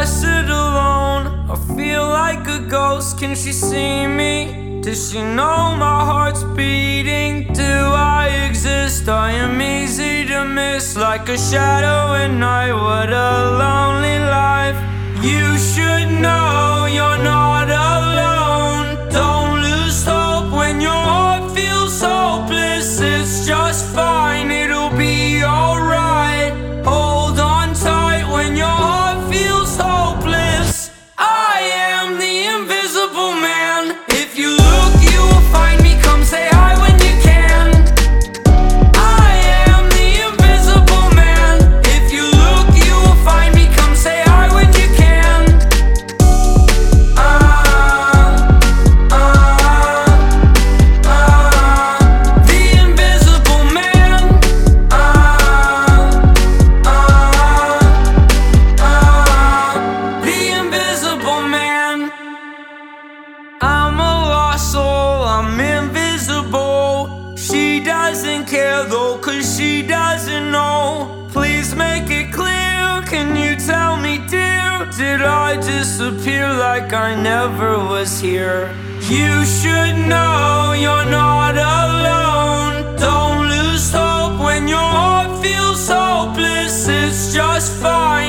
I sit alone, I feel like a ghost. Can she see me? Does she know my heart's beating? Do I exist? I am easy to miss, like a shadow at night. What a lonely life. You should know you're not alone. Don't lose hope when your heart feels hopeless. It's just fine, it'll be alright. Hold on tight when your heart feels hopeless. I am the invisible man. If you look, you will find me. Come say hi when you can. I am the invisible man. If you look, you will find me. Come say hi when you can. The invisible man. The invisible man. I'm a lost soul, I'm invisible. She doesn't care though, cause she doesn't know. Please make it clear, can you tell me, dear? Did I disappear like I never was here? You should know you're not alone. Don't lose hope when your heart feels hopeless. It's just fine.